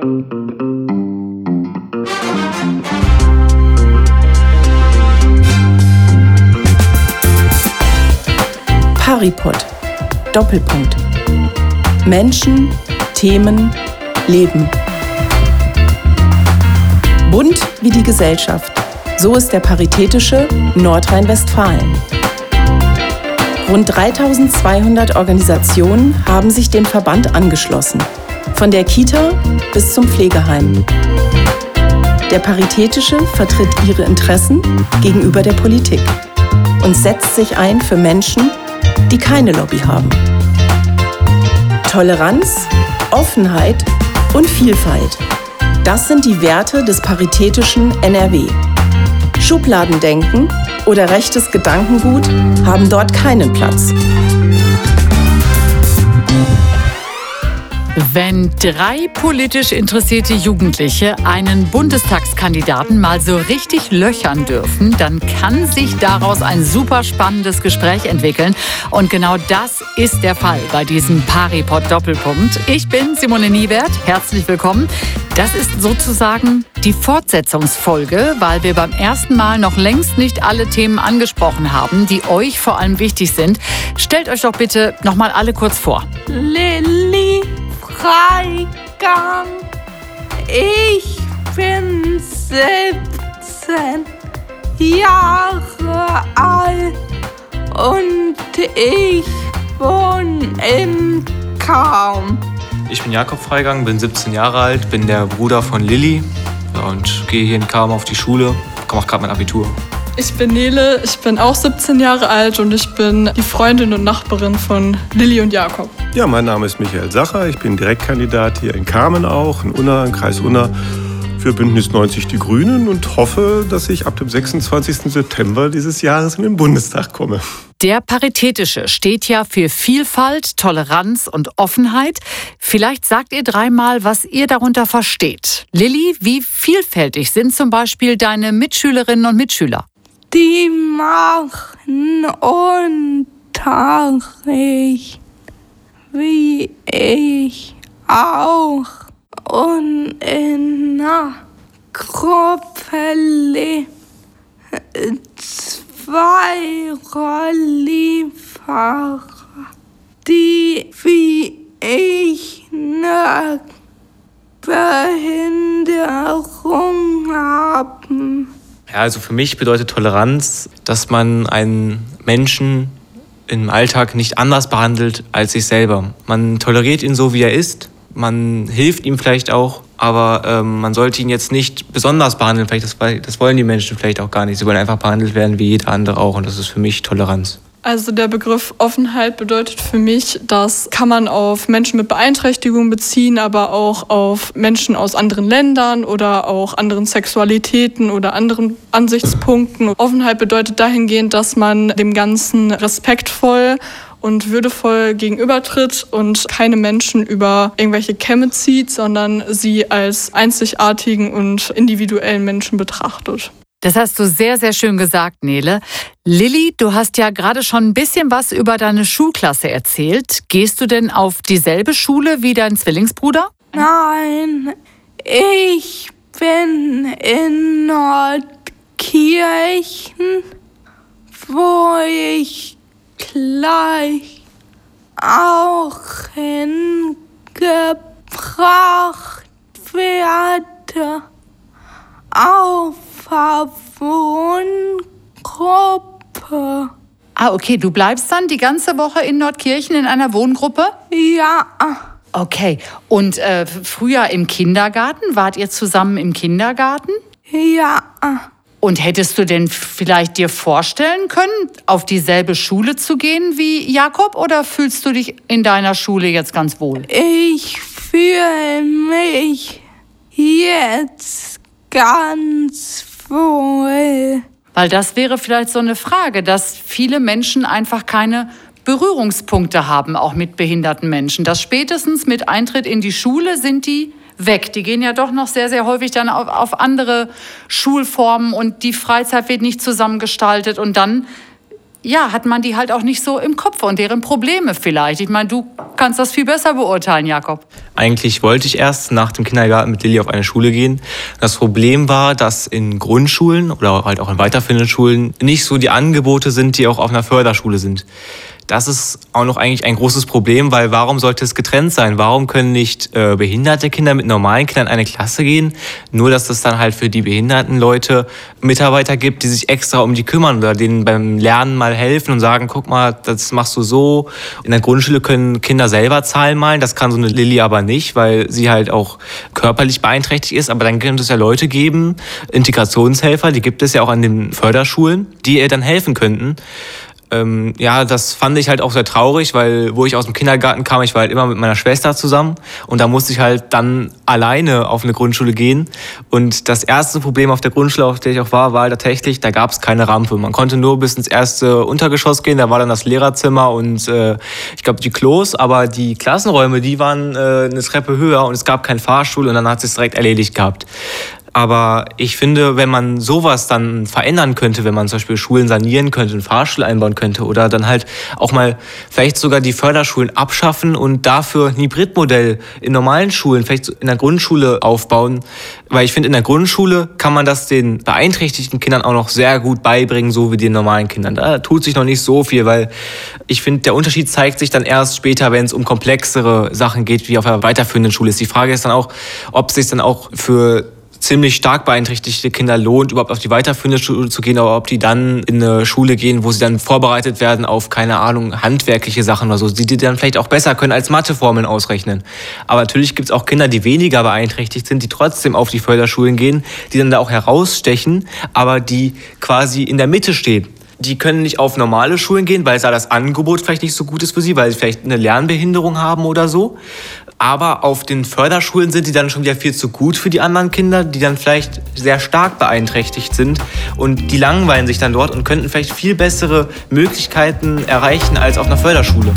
Paripod. Doppelpunkt. Menschen, Themen, Leben. Bunt wie die Gesellschaft. So ist der Paritätische Nordrhein-Westfalen. Rund 3200 Organisationen haben sich dem Verband angeschlossen. Von der Kita bis zum Pflegeheim. Der Paritätische vertritt ihre Interessen gegenüber der Politik und setzt sich ein für Menschen, die keine Lobby haben. Toleranz, Offenheit und Vielfalt. Das sind die Werte des Paritätischen NRW. Schubladendenken oder rechtes Gedankengut haben dort keinen Platz. Wenn 3 politisch interessierte Jugendliche einen Bundestagskandidaten mal so richtig löchern dürfen, dann kann sich daraus ein super spannendes Gespräch entwickeln. Und genau das ist der Fall bei diesem Paripod-Doppelpunkt. Ich bin Simone Niewert, herzlich willkommen. Das ist sozusagen die Fortsetzungsfolge, weil wir beim ersten Mal noch längst nicht alle Themen angesprochen haben, die euch vor allem wichtig sind. Stellt euch doch bitte noch mal alle kurz vor. Lilly Freigang. Ich bin 17 Jahre alt und ich wohne in Cham. Ich bin Jakob Freigang, bin 17 Jahre alt, bin der Bruder von Lilly und gehe hier in Cham auf die Schule, mache gerade mein Abitur. Ich bin Nele, ich bin auch 17 Jahre alt und ich bin die Freundin und Nachbarin von Lilly und Jakob. Ja, mein Name ist Michael Sacher, ich bin Direktkandidat hier in Kamen auch, in Unna, im Kreis Unna, für Bündnis 90 Die Grünen und hoffe, dass ich ab dem 26. September dieses Jahres in den Bundestag komme. Der Paritätische steht ja für Vielfalt, Toleranz und Offenheit. Vielleicht sagt ihr 3-mal, was ihr darunter versteht. Lilly, wie vielfältig sind zum Beispiel deine Mitschülerinnen und Mitschüler? Die machen Unterricht wie ich auch und in einer Gruppe leben 2 Rollifahrer, die wie ich eine Behinderung haben. Ja, also für mich bedeutet Toleranz, dass man einen Menschen im Alltag nicht anders behandelt als sich selber. Man toleriert ihn so, wie er ist. Man hilft ihm vielleicht auch, aber man sollte ihn jetzt nicht besonders behandeln. Vielleicht das wollen die Menschen vielleicht auch gar nicht. Sie wollen einfach behandelt werden wie jeder andere auch. Und das ist für mich Toleranz. Also der Begriff Offenheit bedeutet für mich, das kann man auf Menschen mit Beeinträchtigung beziehen, aber auch auf Menschen aus anderen Ländern oder auch anderen Sexualitäten oder anderen Ansichtspunkten. Offenheit bedeutet dahingehend, dass man dem Ganzen respektvoll und würdevoll gegenübertritt und keine Menschen über irgendwelche Kämme zieht, sondern sie als einzigartigen und individuellen Menschen betrachtet. Das hast du sehr, sehr schön gesagt, Nele. Lilly, du hast ja gerade schon ein bisschen was über deine Schulklasse erzählt. Gehst du denn auf dieselbe Schule wie dein Zwillingsbruder? Nein, ich bin in Nordkirchen, wo ich gleich auch hingebracht werde. Auf Wohngruppe. Ah, okay. Du bleibst dann die ganze Woche in Nordkirchen in einer Wohngruppe? Ja. Okay. Und früher im Kindergarten? Wart ihr zusammen im Kindergarten? Ja. Und hättest du denn vielleicht dir vorstellen können, auf dieselbe Schule zu gehen wie Jakob? Oder fühlst du dich in deiner Schule jetzt ganz wohl? Ich fühle mich jetzt ganz wohl. Weil das wäre vielleicht so eine Frage, dass viele Menschen einfach keine Berührungspunkte haben, auch mit behinderten Menschen. Dass spätestens mit Eintritt in die Schule sind die weg. Die gehen ja doch noch sehr, sehr häufig dann auf andere Schulformen und die Freizeit wird nicht zusammengestaltet. Und dann hat man die halt auch nicht so im Kopf und deren Probleme vielleicht. Ich meine, du kannst das viel besser beurteilen, Jakob. Eigentlich wollte ich erst nach dem Kindergarten mit Lilly auf eine Schule gehen. Das Problem war, dass in Grundschulen oder halt auch in weiterführenden Schulen nicht so die Angebote sind, die auch auf einer Förderschule sind. Das ist auch noch eigentlich ein großes Problem, weil warum sollte es getrennt sein? Warum können nicht behinderte Kinder mit normalen Kindern in eine Klasse gehen? Nur, dass es dann halt für die behinderten Leute Mitarbeiter gibt, die sich extra um die kümmern oder denen beim Lernen mal helfen und sagen, guck mal, das machst du so. In der Grundschule können Kinder selber Zahlen malen, das kann so eine Lilly aber nicht, weil sie halt auch körperlich beeinträchtigt ist. Aber dann könnte es ja Leute geben, Integrationshelfer, die gibt es ja auch an den Förderschulen, die ihr dann helfen könnten. Das fand ich halt auch sehr traurig, weil wo ich aus dem Kindergarten kam, ich war halt immer mit meiner Schwester zusammen und da musste ich halt dann alleine auf eine Grundschule gehen und das erste Problem auf der Grundschule, auf der ich auch war halt tatsächlich, da gab es keine Rampe. Man konnte nur bis ins erste Untergeschoss gehen, da war dann das Lehrerzimmer und ich glaube die Klos, aber die Klassenräume, die waren eine Treppe höher und es gab keinen Fahrstuhl und dann hat es direkt erledigt gehabt. Aber ich finde, wenn man sowas dann verändern könnte, wenn man zum Beispiel Schulen sanieren könnte, einen Fahrstuhl einbauen könnte oder dann halt auch mal vielleicht sogar die Förderschulen abschaffen und dafür ein Hybridmodell in normalen Schulen, vielleicht in der Grundschule aufbauen. Weil ich finde, in der Grundschule kann man das den beeinträchtigten Kindern auch noch sehr gut beibringen, so wie den normalen Kindern. Da tut sich noch nicht so viel, weil ich finde, der Unterschied zeigt sich dann erst später, wenn es um komplexere Sachen geht, wie auf der weiterführenden Schule ist. Die Frage ist dann auch, ob es sich dann auch für ziemlich stark beeinträchtigte Kinder lohnt, überhaupt auf die weiterführende Schule zu gehen, oder ob die dann in eine Schule gehen, wo sie dann vorbereitet werden auf, keine Ahnung, handwerkliche Sachen oder so, die dann vielleicht auch besser können als Matheformeln ausrechnen. Aber natürlich gibt es auch Kinder, die weniger beeinträchtigt sind, die trotzdem auf die Förderschulen gehen, die dann da auch herausstechen, aber die quasi in der Mitte stehen. Die können nicht auf normale Schulen gehen, weil da das Angebot vielleicht nicht so gut ist für sie, weil sie vielleicht eine Lernbehinderung haben oder so. Aber auf den Förderschulen sind die dann schon wieder viel zu gut für die anderen Kinder, die dann vielleicht sehr stark beeinträchtigt sind. Und die langweilen sich dann dort und könnten vielleicht viel bessere Möglichkeiten erreichen als auf einer Förderschule.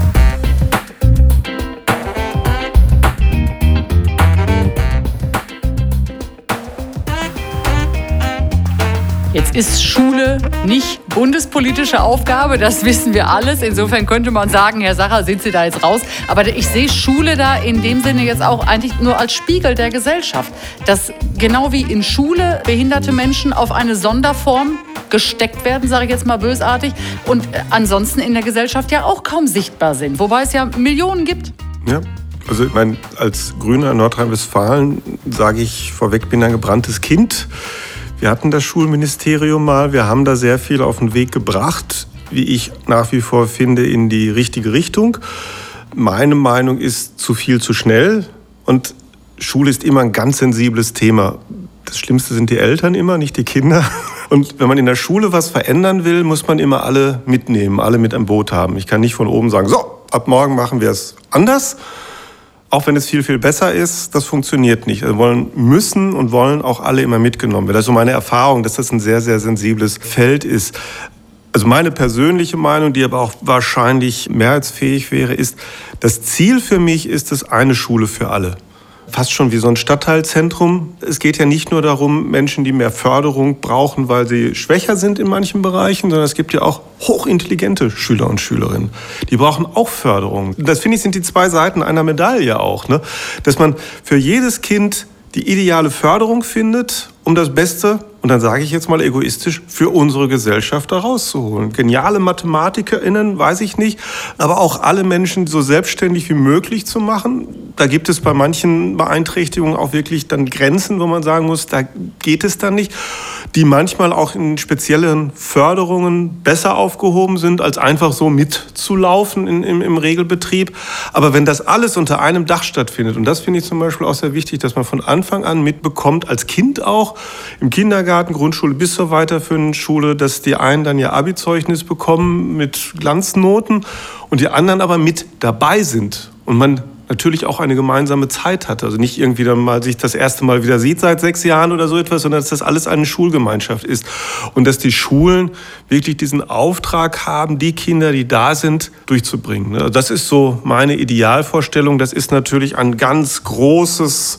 Jetzt ist Schule nicht bundespolitische Aufgabe, das wissen wir alles. Insofern könnte man sagen, Herr Sacher, sind Sie da jetzt raus? Aber ich sehe Schule da in dem Sinne jetzt auch eigentlich nur als Spiegel der Gesellschaft. Dass genau wie in Schule behinderte Menschen auf eine Sonderform gesteckt werden, sage ich jetzt mal bösartig, und ansonsten in der Gesellschaft ja auch kaum sichtbar sind. Wobei es ja Millionen gibt. Ja. Also ich meine, als Grüner in Nordrhein-Westfalen sage ich vorweg, bin ein gebranntes Kind. Wir hatten das Schulministerium mal, wir haben da sehr viel auf den Weg gebracht, wie ich nach wie vor finde, in die richtige Richtung. Meine Meinung ist zu viel zu schnell und Schule ist immer ein ganz sensibles Thema. Das Schlimmste sind die Eltern immer, nicht die Kinder. Und wenn man in der Schule was verändern will, muss man immer alle mitnehmen, alle mit am Boot haben. Ich kann nicht von oben sagen, so, ab morgen machen wir es anders. Auch wenn es viel, viel besser ist, das funktioniert nicht. Also müssen und wollen auch alle immer mitgenommen werden. Das ist so meine Erfahrung, dass das ein sehr, sehr sensibles Feld ist. Also meine persönliche Meinung, die aber auch wahrscheinlich mehrheitsfähig wäre, ist, das Ziel für mich ist es eine Schule für alle. Fast schon wie so ein Stadtteilzentrum. Es geht ja nicht nur darum, Menschen, die mehr Förderung brauchen, weil sie schwächer sind in manchen Bereichen, sondern es gibt ja auch hochintelligente Schüler und Schülerinnen. Die brauchen auch Förderung. Das, finde ich, sind die zwei Seiten einer Medaille auch, ne? Dass man für jedes Kind die ideale Förderung findet, um das Beste, und dann sage ich jetzt mal egoistisch, für unsere Gesellschaft da rauszuholen. Geniale MathematikerInnen, weiß ich nicht, aber auch alle Menschen so selbstständig wie möglich zu machen. Da gibt es bei manchen Beeinträchtigungen auch wirklich dann Grenzen, wo man sagen muss, da geht es dann nicht, die manchmal auch in speziellen Förderungen besser aufgehoben sind, als einfach so mitzulaufen im Regelbetrieb. Aber wenn das alles unter einem Dach stattfindet, und das finde ich zum Beispiel auch sehr wichtig, dass man von Anfang an mitbekommt, als Kind auch, im Kindergarten, Grundschule bis zur weiterführenden Schule, dass die einen dann ihr Abi-Zeugnis bekommen mit Glanznoten und die anderen aber mit dabei sind und man natürlich auch eine gemeinsame Zeit hat. Also nicht irgendwie dann mal sich das erste Mal wieder sieht seit 6 Jahren oder so etwas, sondern dass das alles eine Schulgemeinschaft ist. Und dass die Schulen wirklich diesen Auftrag haben, die Kinder, die da sind, durchzubringen. Das ist so meine Idealvorstellung. Das ist natürlich ein ganz großes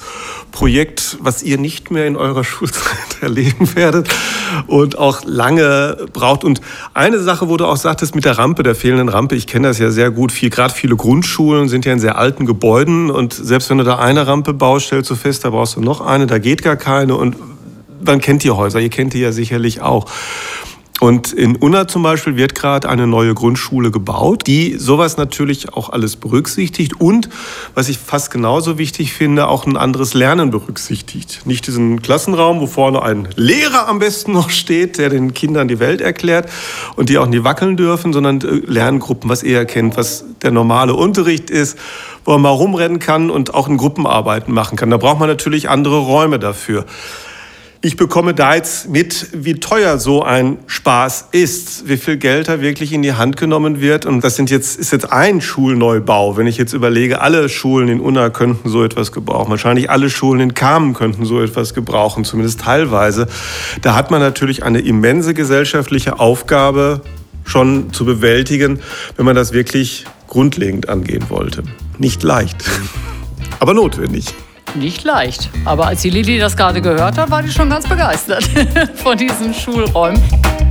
Projekt, was ihr nicht mehr in eurer Schulzeit erleben werdet und auch lange braucht. Und eine Sache, wo du auch sagtest, mit der Rampe, der fehlenden Rampe, ich kenne das ja sehr gut, gerade viele Grundschulen sind ja in sehr alten Gebäuden und selbst wenn du da eine Rampe baust, stellst du fest, da brauchst du noch eine, da geht gar keine und man kennt die Häuser, ihr kennt die ja sicherlich auch. Und in Unna zum Beispiel wird gerade eine neue Grundschule gebaut, die sowas natürlich auch alles berücksichtigt und, was ich fast genauso wichtig finde, auch ein anderes Lernen berücksichtigt. Nicht diesen Klassenraum, wo vorne ein Lehrer am besten noch steht, der den Kindern die Welt erklärt und die auch nie wackeln dürfen, sondern Lerngruppen, was ihr kennt, was der normale Unterricht ist, wo man mal rumrennen kann und auch in Gruppenarbeiten machen kann. Da braucht man natürlich andere Räume dafür. Ich bekomme da jetzt mit, wie teuer so ein Spaß ist, wie viel Geld da wirklich in die Hand genommen wird. Und das ist jetzt ein Schulneubau. Wenn ich jetzt überlege, alle Schulen in Unna könnten so etwas gebrauchen. Wahrscheinlich alle Schulen in Kamen könnten so etwas gebrauchen, zumindest teilweise. Da hat man natürlich eine immense gesellschaftliche Aufgabe schon zu bewältigen, wenn man das wirklich grundlegend angehen wollte. Nicht leicht, aber notwendig. Nicht leicht. Aber als die Lilly das gerade gehört hat, war die schon ganz begeistert von diesen Schulräumen.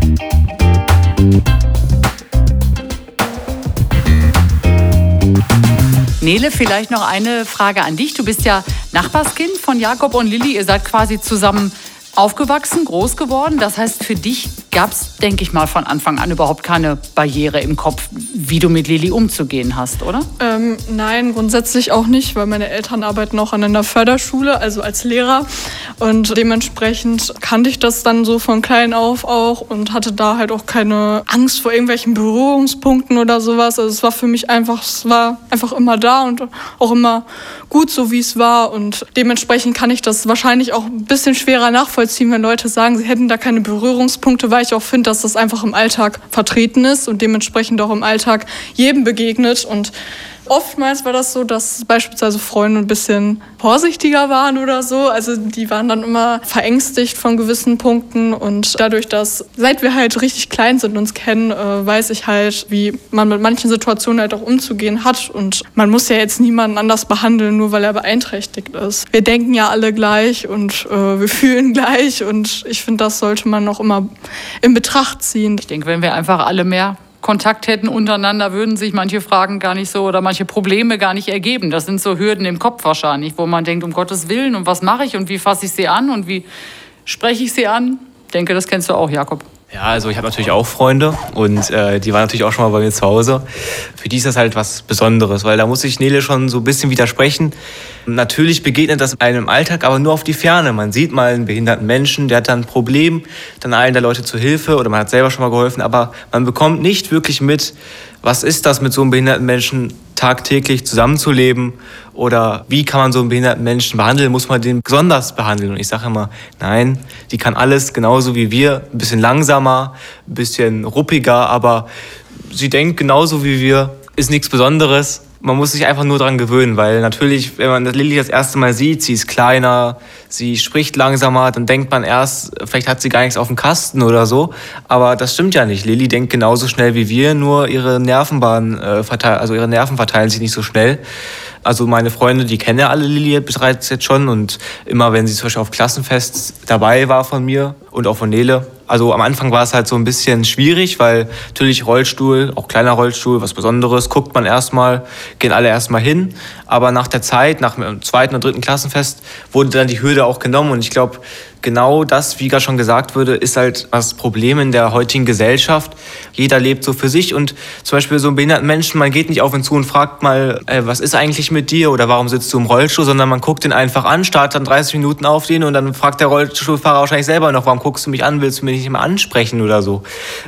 Nele, vielleicht noch eine Frage an dich. Du bist ja Nachbarskind von Jakob und Lilly. Ihr seid quasi zusammen aufgewachsen, groß geworden. Das heißt, für dich gab es, denke ich mal, von Anfang an überhaupt keine Barriere im Kopf, wie du mit Lilly umzugehen hast, oder? Nein, grundsätzlich auch nicht, weil meine Eltern arbeiten auch an einer Förderschule, also als Lehrer. Und dementsprechend kannte ich das dann so von klein auf auch und hatte da halt auch keine Angst vor irgendwelchen Berührungspunkten oder sowas. Also es war für mich einfach immer da und auch immer gut, so wie es war. Und dementsprechend kann ich das wahrscheinlich auch ein bisschen schwerer nachvollziehen, wenn Leute sagen, sie hätten da keine Berührungspunkte, weil ich auch finde, dass das einfach im Alltag vertreten ist und dementsprechend auch im Alltag jedem begegnet. Und oftmals war das so, dass beispielsweise Freunde ein bisschen vorsichtiger waren oder so. Also die waren dann immer verängstigt von gewissen Punkten. Und dadurch, dass, seit wir halt richtig klein sind und uns kennen, weiß ich halt, wie man mit manchen Situationen halt auch umzugehen hat. Und man muss ja jetzt niemanden anders behandeln, nur weil er beeinträchtigt ist. Wir denken ja alle gleich und wir fühlen gleich. Und ich finde, das sollte man auch immer in Betracht ziehen. Ich denke, wenn wir einfach alle mehr Kontakt hätten untereinander, würden sich manche Fragen gar nicht so oder manche Probleme gar nicht ergeben. Das sind so Hürden im Kopf wahrscheinlich, wo man denkt, um Gottes Willen, und was mache ich und wie fasse ich sie an und wie spreche ich sie an? Ich denke, das kennst du auch, Jakob. Ja, also ich habe natürlich auch Freunde und die waren natürlich auch schon mal bei mir zu Hause. Für die ist das halt was Besonderes, weil da muss ich Nele schon so ein bisschen widersprechen. Natürlich begegnet das einem im Alltag, aber nur auf die Ferne. Man sieht mal einen behinderten Menschen, der hat dann ein Problem, dann eilen da Leute zur Hilfe oder man hat selber schon mal geholfen, aber man bekommt nicht wirklich mit, was ist das, mit so einem behinderten Menschen tagtäglich zusammenzuleben oder wie kann man so einen behinderten Menschen behandeln, muss man den besonders behandeln. Und ich sage immer, nein, die kann alles genauso wie wir, ein bisschen langsamer, ein bisschen ruppiger, aber sie denkt genauso wie wir, ist nichts Besonderes. Man muss sich einfach nur daran gewöhnen, weil natürlich, wenn man Lilly das erste Mal sieht, sie ist kleiner, sie spricht langsamer, dann denkt man erst, vielleicht hat sie gar nichts auf dem Kasten oder so. Aber das stimmt ja nicht. Lilly denkt genauso schnell wie wir, nur ihre Nerven verteilen sich nicht so schnell. Also meine Freunde, die kennen ja alle Lilly bereits jetzt schon und immer, wenn sie zum Beispiel auf Klassenfest dabei war von mir und auch von Nele. Also am Anfang war es halt so ein bisschen schwierig, weil natürlich Rollstuhl, auch kleiner Rollstuhl, was Besonderes, guckt man erstmal, gehen alle erstmal hin. Aber nach der Zeit, nach dem 2. und 3. Klassenfest, wurde dann die Hürde auch genommen. Und ich glaube, genau das, wie gerade schon gesagt wurde, ist halt das Problem in der heutigen Gesellschaft. Jeder lebt so für sich und zum Beispiel so einen behinderten Menschen, man geht nicht auf ihn zu und fragt mal, was ist eigentlich mit dir oder warum sitzt du im Rollstuhl, sondern man guckt ihn einfach an, starrt dann 30 Minuten auf den und dann fragt der Rollstuhlfahrer wahrscheinlich selber noch, warum guckst du mich an, willst du mich nicht mehr ansprechen oder so.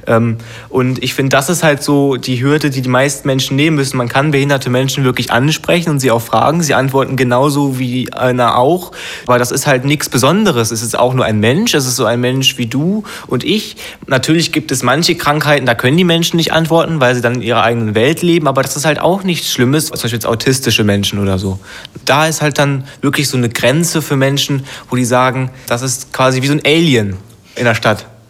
Und ich finde, das ist halt so die Hürde, die die meisten Menschen nehmen müssen. Man kann behinderte Menschen wirklich ansprechen und sie auch fragen. Sie antworten genauso wie einer auch, aber das ist halt nichts Besonderes. Es ist auch nur ein Mensch, es ist so ein Mensch wie du und ich. Natürlich gibt es manche Krankheiten, da können die Menschen nicht antworten, weil sie dann in ihrer eigenen Welt leben, aber das ist halt auch nichts Schlimmes, zum Beispiel jetzt autistische Menschen oder so. Da ist halt dann wirklich so eine Grenze für Menschen, wo die sagen, das ist quasi wie so ein Alien in der Stadt.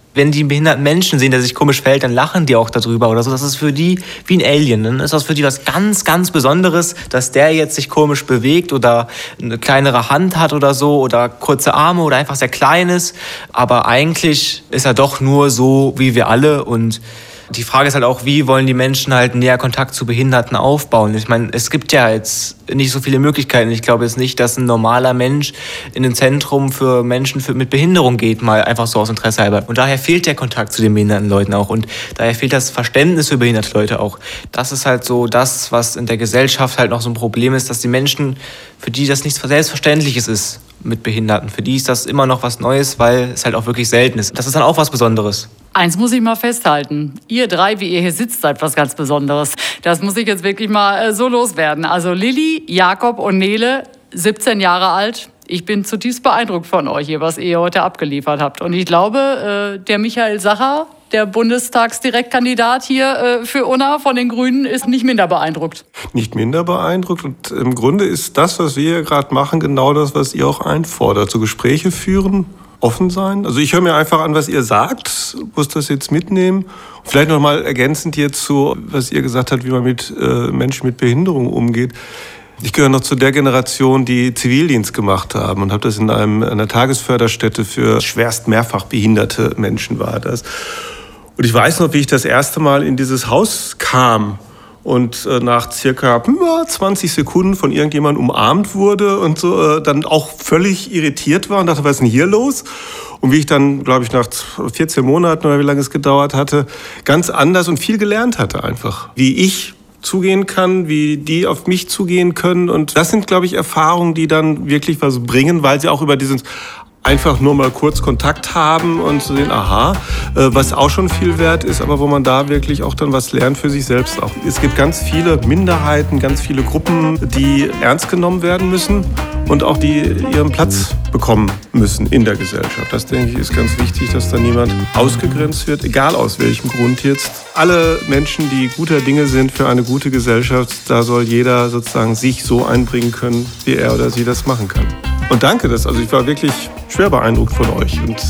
Wenn die einen behinderten Menschen sehen, der sich komisch verhält, dann lachen die auch darüber oder so. Das ist für die wie ein Alien. Dann ist das für die was ganz, ganz Besonderes, dass der jetzt sich komisch bewegt oder eine kleinere Hand hat oder so oder kurze Arme oder einfach sehr klein ist. Aber eigentlich ist er doch nur so wie wir alle. Und die Frage ist halt auch, wie wollen die Menschen halt näher Kontakt zu Behinderten aufbauen? Ich meine, es gibt ja jetzt nicht so viele Möglichkeiten. Ich glaube jetzt nicht, dass ein normaler Mensch in ein Zentrum für Menschen mit Behinderung geht, mal einfach so aus Interesse halber. Und daher fehlt der Kontakt zu den behinderten Leuten auch. Und daher fehlt das Verständnis für behinderte Leute auch. Das ist halt so das, was in der Gesellschaft halt noch so ein Problem ist, dass die Menschen, für die das nichts Selbstverständliches ist mit Behinderten. Für die ist das immer noch was Neues, weil es halt auch wirklich selten ist. Das ist dann auch was Besonderes. Eins muss ich mal festhalten. Ihr drei, wie ihr hier sitzt, seid was ganz Besonderes. Das muss ich jetzt wirklich mal so loswerden. Also Lilly, Jakob und Nele, 17 Jahre alt. Ich bin zutiefst beeindruckt von euch hier, was ihr heute abgeliefert habt. Und ich glaube, der Michael Sacher, der Bundestagsdirektkandidat hier für Unna von den Grünen, ist nicht minder beeindruckt. Nicht minder beeindruckt. Und im Grunde ist das, was wir hier gerade machen, genau das, was ihr auch einfordert. So Gespräche führen, offen sein. Also ich höre mir einfach an, was ihr sagt, muss das jetzt mitnehmen. Vielleicht noch mal ergänzend jetzt zu, was ihr gesagt habt, wie man mit Menschen mit Behinderung umgeht. Ich gehöre noch zu der Generation, die Zivildienst gemacht haben und habe das in einer Tagesförderstätte für schwerst mehrfach behinderte Menschen war das. Und ich weiß noch, wie ich das erste Mal in dieses Haus kam und nach circa 20 Sekunden von irgendjemandem umarmt wurde und so dann auch völlig irritiert war und dachte, was ist denn hier los? Und wie ich dann, glaube ich, nach 14 Monaten oder wie lange es gedauert hatte, ganz anders und viel gelernt hatte einfach. Wie ich zugehen kann, wie die auf mich zugehen können. Und das sind, glaube ich, Erfahrungen, die dann wirklich was bringen, weil sie auch über diesen einfach nur mal kurz Kontakt haben und zu sehen, aha, was auch schon viel wert ist, aber wo man da wirklich auch dann was lernt für sich selbst auch. Es gibt ganz viele Minderheiten, ganz viele Gruppen, die ernst genommen werden müssen und auch die ihren Platz bekommen müssen in der Gesellschaft. Das, denke ich, ist ganz wichtig, dass da niemand ausgegrenzt wird, egal aus welchem Grund jetzt. Alle Menschen, die guter Dinge sind für eine gute Gesellschaft, da soll jeder sozusagen sich so einbringen können, wie er oder sie das machen kann. Und danke, also ich war wirklich schwer beeindruckt von euch und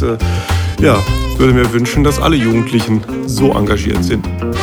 würde mir wünschen, dass alle Jugendlichen so engagiert sind.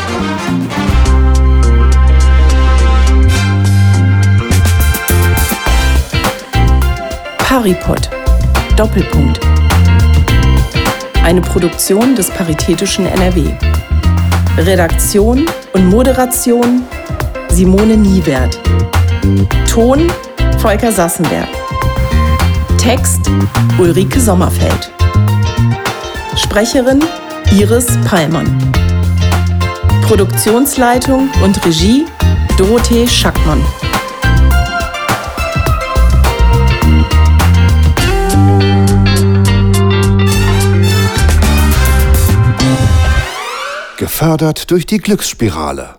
Paripod. Doppelpunkt. Eine Produktion des Paritätischen NRW. Redaktion und Moderation Simone Niewert. Ton Volker Sassenberg. Text Ulrike Sommerfeld. Sprecherin Iris Pallmann. Produktionsleitung und Regie Dorothee Schackmann. Gefördert durch die Glücksspirale.